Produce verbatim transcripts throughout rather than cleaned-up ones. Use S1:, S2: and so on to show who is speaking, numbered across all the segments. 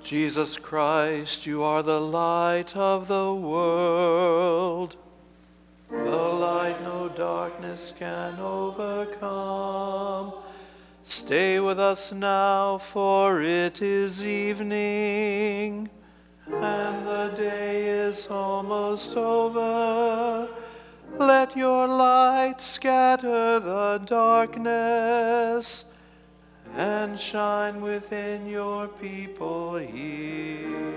S1: Jesus Christ, you are the light of the world. The light no darkness can overcome. Stay with us now, for it is evening, and the day is almost over. Let your light scatter the darkness, and shine within your people here.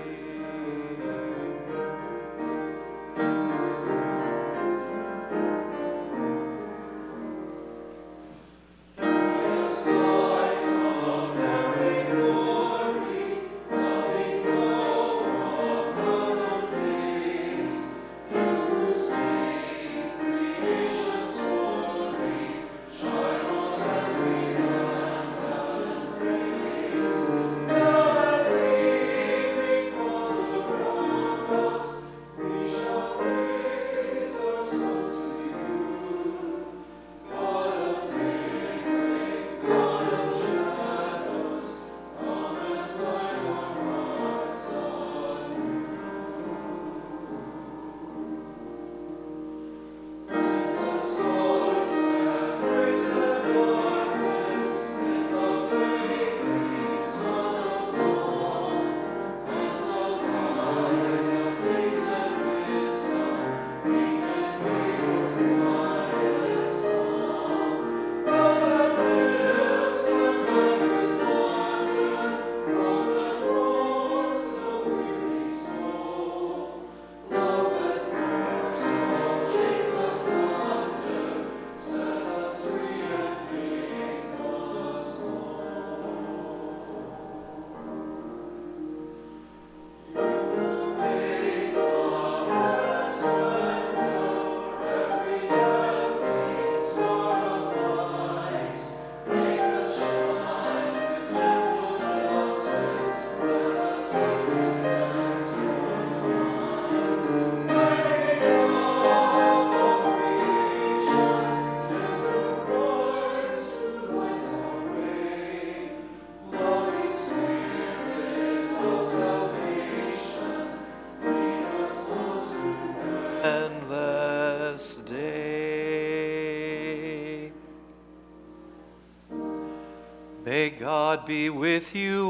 S1: May God be with you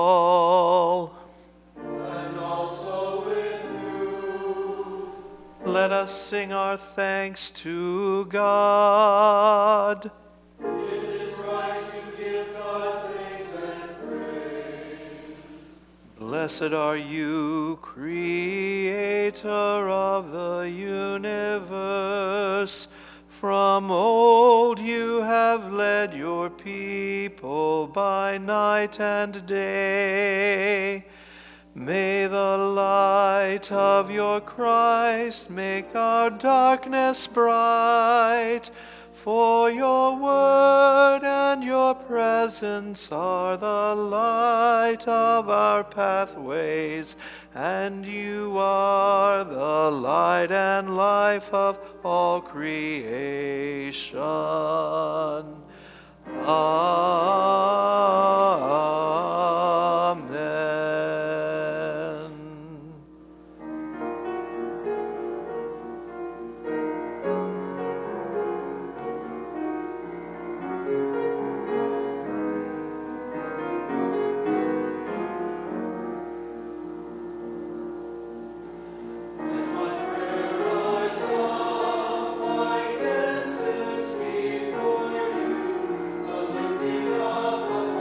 S1: all.
S2: And also with you.
S1: Let us sing our thanks to God.
S2: It is right to give God thanks and praise.
S1: Blessed are you, Creator of the universe. From old you have led your people by night and day. May the light of your Christ make our darkness bright. For your word and your presence are the light of our pathways, and you are the light and life of all creation. Amen.
S2: Before you, the lifting up of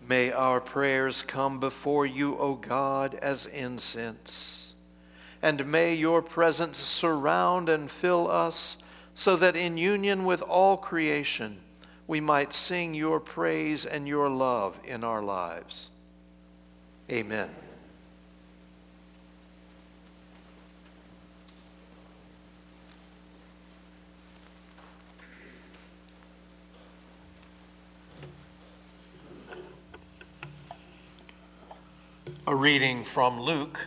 S1: May our prayers come before you, O God, as incense. And may your presence surround and fill us, so that in union with all creation we might sing your praise and your love in our lives. Amen. A reading from Luke.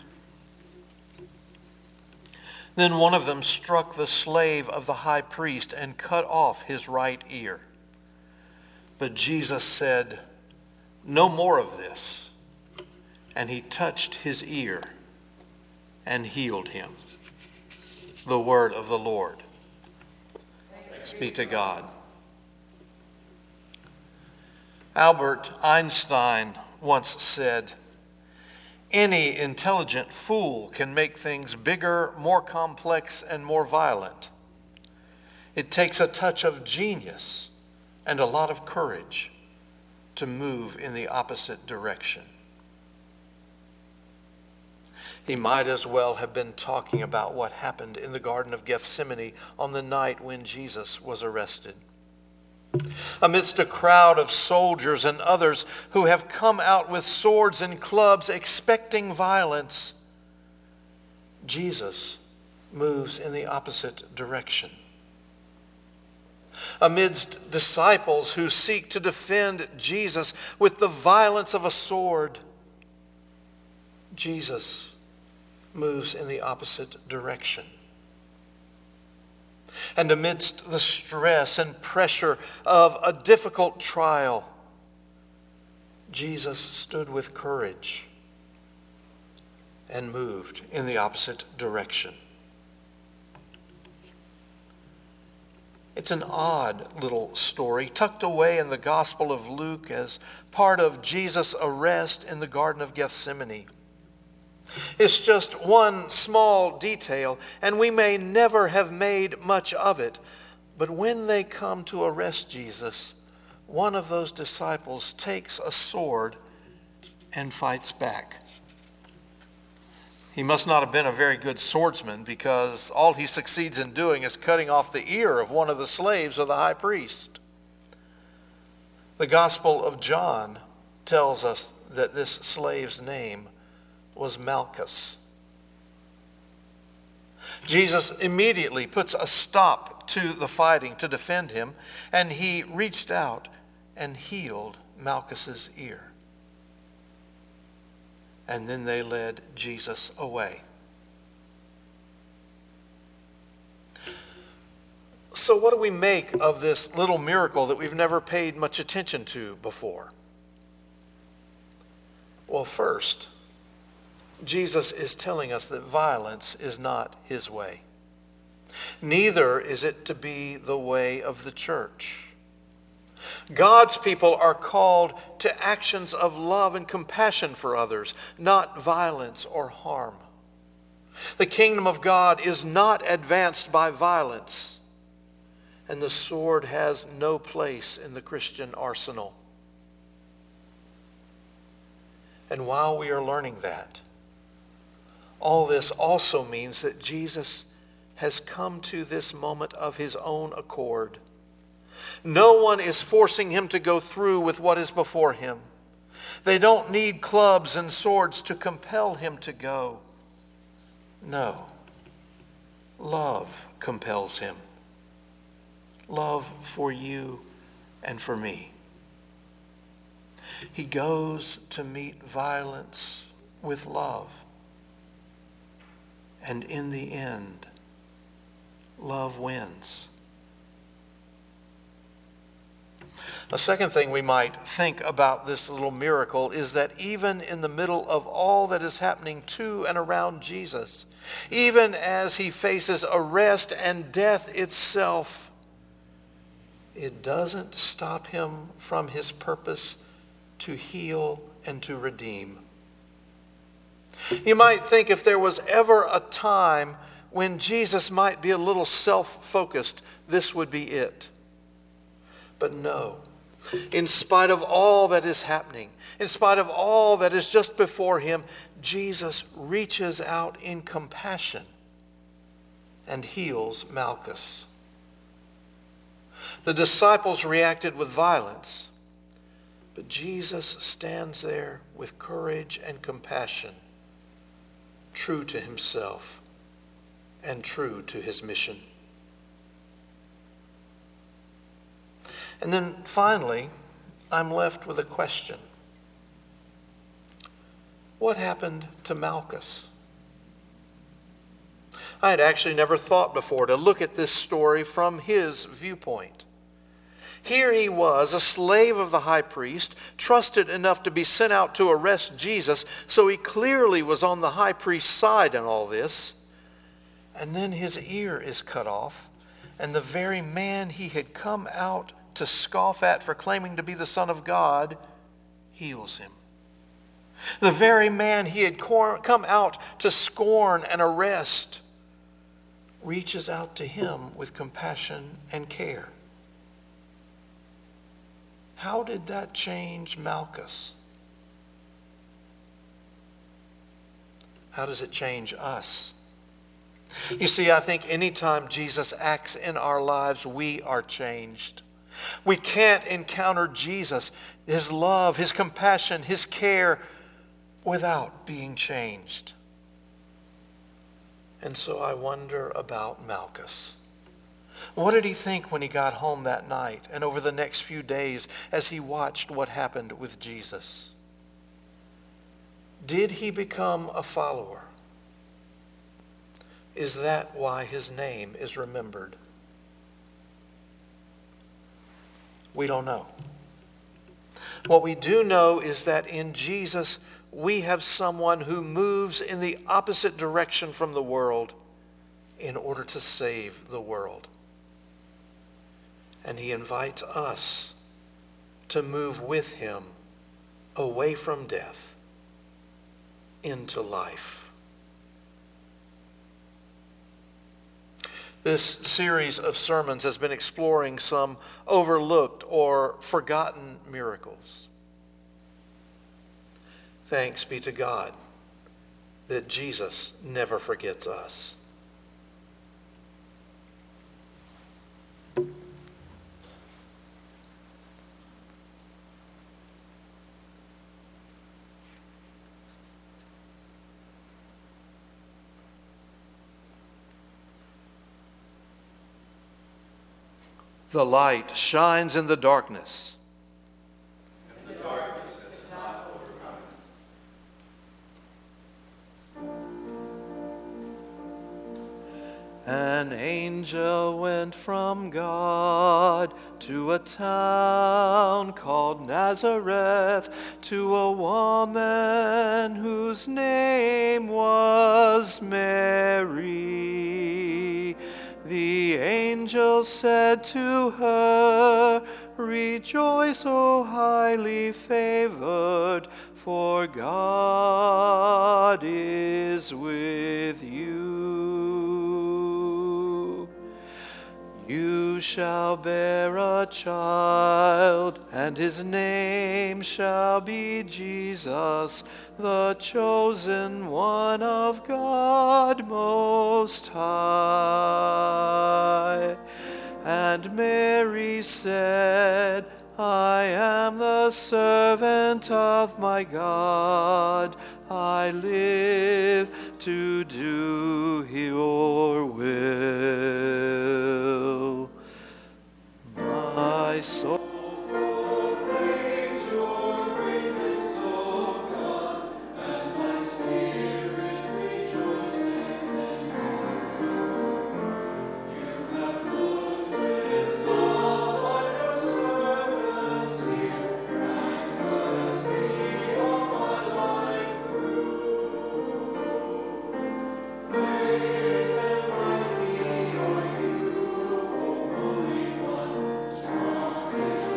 S1: Then one of them struck the slave of the high priest and cut off his right ear. But Jesus said, "No more of this." And he touched his ear and healed him. The word of the Lord. Thanks be to God. Albert Einstein once said, "Any intelligent fool can make things bigger, more complex, and more violent. It takes a touch of genius and a lot of courage to move in the opposite direction." He might as well have been talking about what happened in the Garden of Gethsemane on the night when Jesus was arrested. Amidst a crowd of soldiers and others who have come out with swords and clubs expecting violence, Jesus moves in the opposite direction. Amidst disciples who seek to defend Jesus with the violence of a sword, Jesus moves in the opposite direction. And amidst the stress and pressure of a difficult trial, Jesus stood with courage and moved in the opposite direction. It's an odd little story tucked away in the Gospel of Luke as part of Jesus' arrest in the Garden of Gethsemane. It's just one small detail, and we may never have made much of it. But when they come to arrest Jesus, one of those disciples takes a sword and fights back. He must not have been a very good swordsman, because all he succeeds in doing is cutting off the ear of one of the slaves of the high priest. The Gospel of John tells us that this slave's name was Malchus. Jesus immediately puts a stop to the fighting to defend him, and he reached out and healed Malchus's ear. And then they led Jesus away. So what do we make of this little miracle that we've never paid much attention to before? Well, first, Jesus is telling us that violence is not his way. Neither is it to be the way of the church. God's people are called to actions of love and compassion for others, not violence or harm. The kingdom of God is not advanced by violence, and the sword has no place in the Christian arsenal. And while we are learning that, all this also means that Jesus has come to this moment of his own accord. No one is forcing him to go through with what is before him. They don't need clubs and swords to compel him to go. No, love compels him. Love for you and for me. He goes to meet violence with love. And in the end, love wins. A second thing we might think about this little miracle is that even in the middle of all that is happening to and around Jesus, even as he faces arrest and death itself, it doesn't stop him from his purpose to heal and to redeem. You might think if there was ever a time when Jesus might be a little self-focused, this would be it. But no, In spite of all that is happening, in spite of all that is just before him, Jesus reaches out in compassion and heals Malchus. The disciples reacted with violence, but Jesus stands there with courage and compassion, true to himself and true to his mission. And then finally, I'm left with a question. What happened to Malchus? I had actually never thought before to look at this story from his viewpoint. Here he was, a slave of the high priest, trusted enough to be sent out to arrest Jesus, so he clearly was on the high priest's side in all this. And then his ear is cut off, and the very man he had come out to scoff at for claiming to be the Son of God heals him. The very man he had come out to scorn and arrest reaches out to him with compassion and care. How did that change Malchus? How does it change us? You see, I think anytime Jesus acts in our lives, we are changed. We can't encounter Jesus, his love, his compassion, his care, without being changed. And so I wonder about Malchus. What did he think when he got home that night and over the next few days as he watched what happened with Jesus? Did he become a follower? Is that why his name is remembered? We don't know. What we do know is that in Jesus, we have someone who moves in the opposite direction from the world in order to save the world. And he invites us to move with him away from death into life. This series of sermons has been exploring some overlooked or forgotten miracles. Thanks be to God that Jesus never forgets us. The light shines in the darkness,
S2: and the darkness has not overcome it.
S1: An angel went from God to a town called Nazareth, to a woman whose name was Mary. The angel said to her, "Rejoice, O highly favored, for God is with you. You shall bear a child, and his name shall be Jesus, the chosen one of God Most High." And Mary said, "I am the servant of my God. I live to do your will." My soul
S2: Proclaims your greatness, O God, and my spirit rejoices in you. You have looked with love on your servant here, and blessed me all my life through. Great and mighty are you, O Holy One, strong is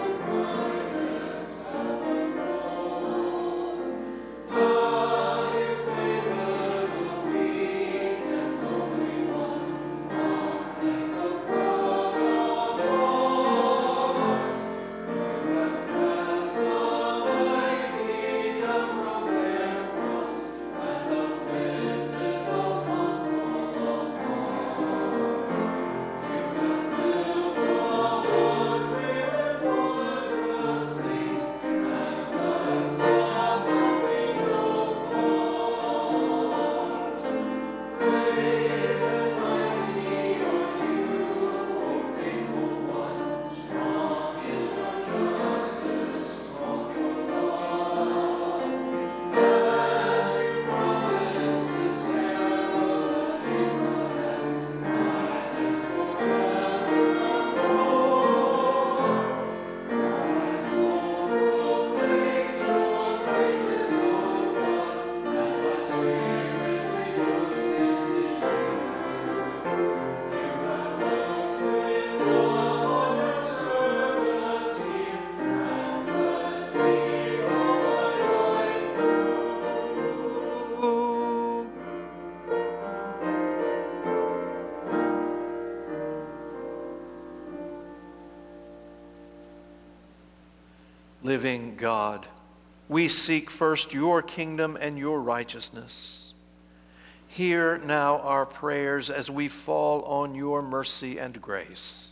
S1: living God, we seek first your kingdom and your righteousness. Hear now our prayers as we fall on your mercy and grace.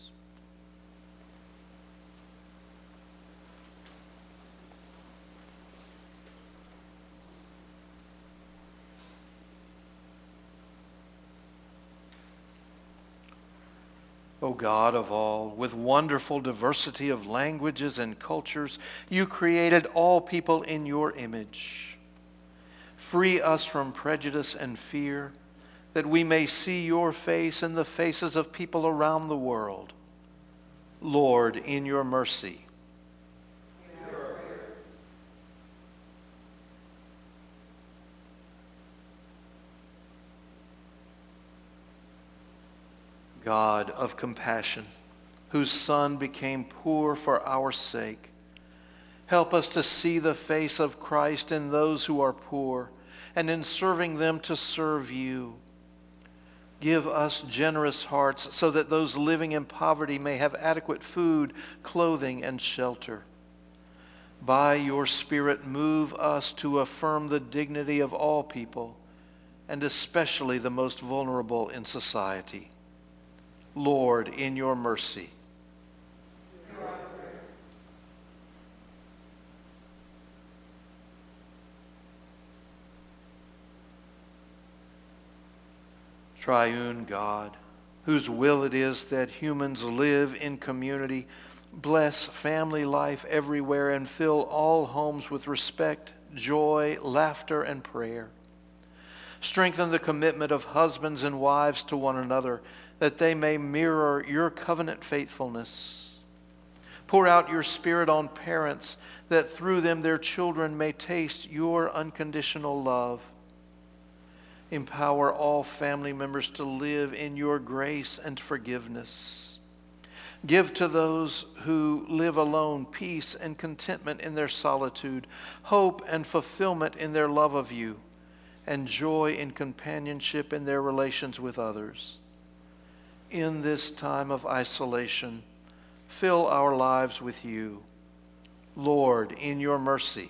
S1: O God of all, with wonderful diversity of languages and cultures, you created all people in your image. Free us from prejudice and fear, that we may see your face in the faces of people around the world. Lord, in your mercy. God of compassion, whose Son became poor for our sake, help us to see the face of Christ in those who are poor, and in serving them to serve you. Give us generous hearts so that those living in poverty may have adequate food, clothing, and shelter. By your Spirit, move us to affirm the dignity of all people, and especially the most vulnerable in society. Lord, in your mercy. Triune God, whose will it is that humans live in community, bless family life everywhere and fill all homes with respect, joy, laughter, and prayer. Strengthen the commitment of husbands and wives to one another, that they may mirror your covenant faithfulness. Pour out your Spirit on parents, that through them their children may taste your unconditional love. Empower all family members to live in your grace and forgiveness. Give to those who live alone peace and contentment in their solitude, hope and fulfillment in their love of you, and joy in companionship in their relations with others. In this time of isolation, fill our lives with you. Lord, in your mercy.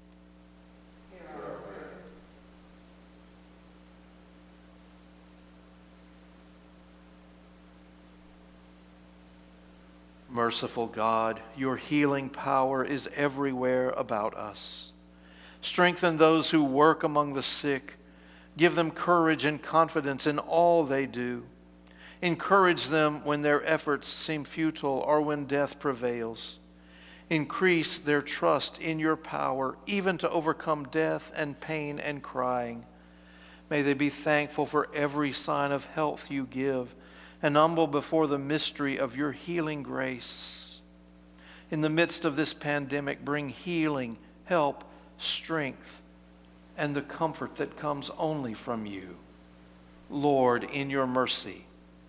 S1: Merciful God, your healing power is everywhere about us. Strengthen those who work among the sick. Give them courage and confidence in all they do. Encourage them when their efforts seem futile or when death prevails. Increase their trust in your power, even to overcome death and pain and crying. May they be thankful for every sign of health you give, and humble before the mystery of your healing grace. In the midst of this pandemic, bring healing, help, strength, and the comfort that comes only from you. Lord, in your mercy.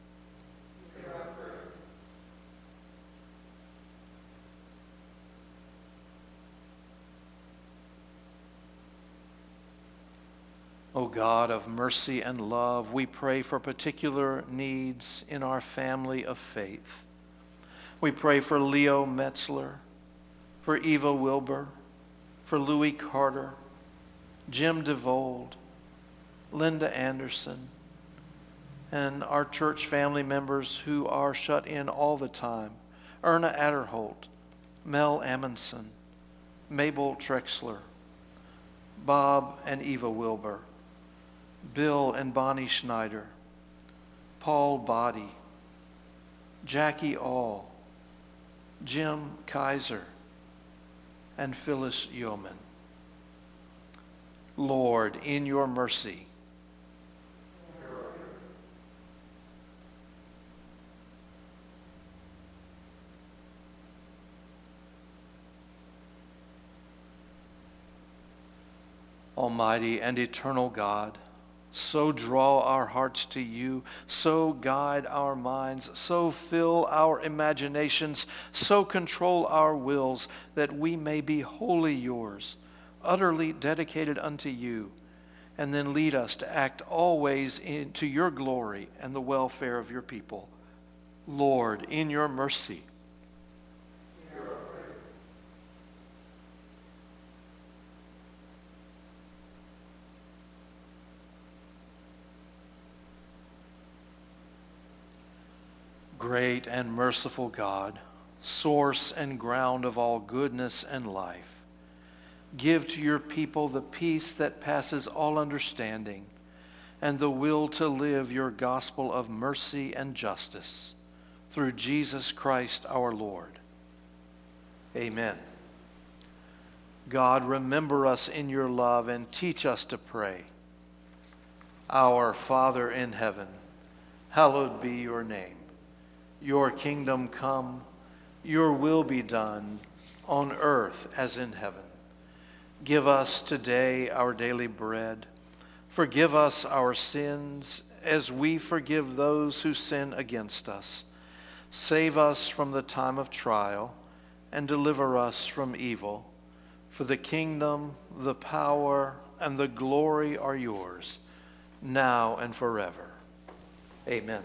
S1: O God of mercy and love, we pray for particular needs in our family of faith. We pray for Leo Metzler, for Eva Wilbur, for Louis Carter, Jim DeVold, Linda Anderson, and our church family members who are shut in all the time, Erna Adderholt, Mel Amundson, Mabel Trexler, Bob and Eva Wilbur, Bill and Bonnie Schneider, Paul Body, Jackie All, Jim Kaiser, and Phyllis Yeoman. Lord, in your mercy. Almighty and eternal God, so draw our hearts to you, so guide our minds, so fill our imaginations, so control our wills, that we may be wholly yours, utterly dedicated unto you, and then lead us to act always into your glory and the welfare of your people. Lord, in your mercy. Great and merciful God, source and ground of all goodness and life, give to your people the peace that passes all understanding and the will to live your gospel of mercy and justice through Jesus Christ our Lord. Amen. God, remember us in your love and teach us to pray. Our Father in heaven, hallowed be your name. Your kingdom come, your will be done on earth as in heaven. Give us today our daily bread. Forgive us our sins as we forgive those who sin against us. Save us from the time of trial and deliver us from evil. For the kingdom, the power, and the glory are yours, now and forever. Amen.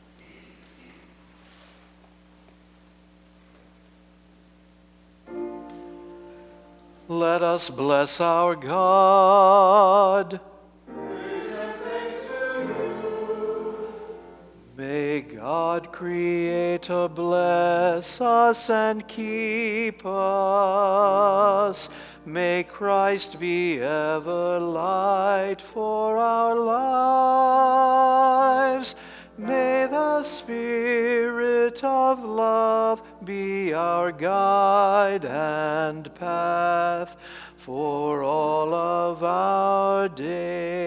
S1: Let us bless our God.
S2: Praise and thanks to you.
S1: May God Creator bless us and keep us. May Christ be ever light for our lives. May the Spirit of love be our guide and path for all of our days.